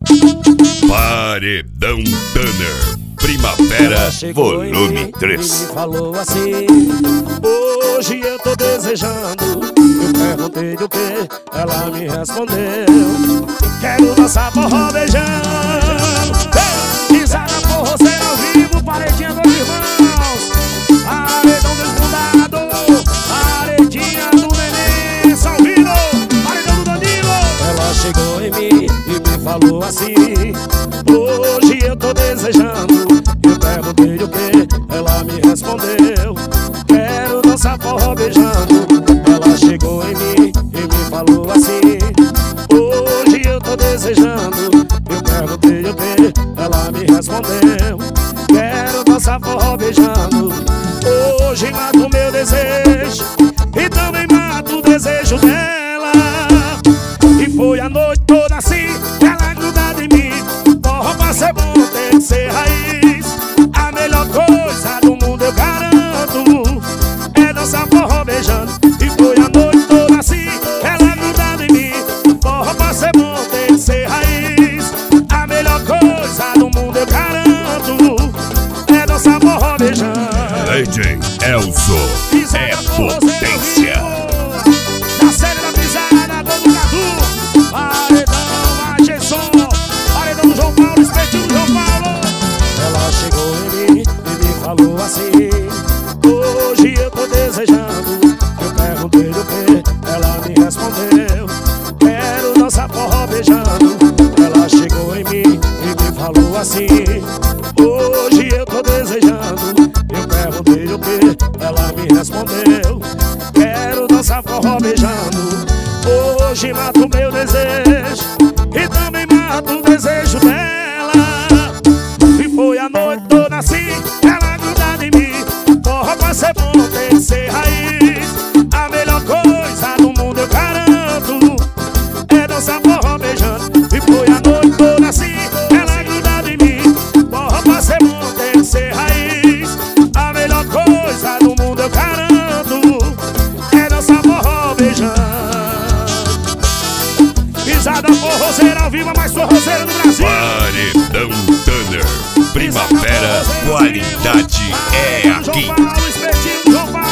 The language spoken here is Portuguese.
Paredão Tanner, Primavera, volume 3. Me falou assim: hoje eu tô desejando. Eu perguntei do que, ela me respondeu: quero dançar forró beijando. Risada forrozeira ao vivo, paredinha dos irmãos, paredão desfundado, paredinha do neném Salvino, paredão do Danilo. Ela chegou em mim e me falou assim: hoje eu tô desejando. Eu perguntei o que, ela me respondeu: quero dançar forró beijando. Ela chegou em mim e me falou assim: hoje eu tô desejando. Eu perguntei o que, ela me respondeu: quero dançar forró beijando. Hoje mato meu desejo e também mato o desejo dela. E foi a noite toda assim, ela grudada em mim. Forró pra ser bom tem que ser raiz. A melhor coisa do mundo eu garanto é dançar forró beijando. E foi a noite toda assim, ela grudada em mim. Forró pra ser bom tem que ser raiz. A melhor coisa do mundo eu garanto é dançar forró beijando. DJ Elzo é potência. Na série da pisada do Cadu, paredão Agesson, paredão do João Paulo, espetinho do João Paulo. Ela chegou em mim e me falou assim: hoje eu tô desejando. Eu perguntei do que, ela me respondeu: quero dançar forró beijando. Ela chegou em mim e me falou assim: hoje eu tô desejando. Eu perguntei o que, ela me respondeu: quero dançar forró beijando. Hoje mato meu desejo e também mato o desejo dela. E foi a noite toda assim, ela grudada em mim. Forró pra ser bom tem que ser raiz. A melhor coisa do mundo eu garanto é dançar forró beijando. E foi a noite toda assim, ela grudada em mim. Forró pra ser bom tem que ser raiz. A melhor coisa do mundo eu garanto é dançar forró beijando. Pisada forrozeira ao vivo, a mais forrozeira do Brasil. Paredão Tanner, Primavera, qualidade é aqui. João Paulo, espetinho do João Paulo.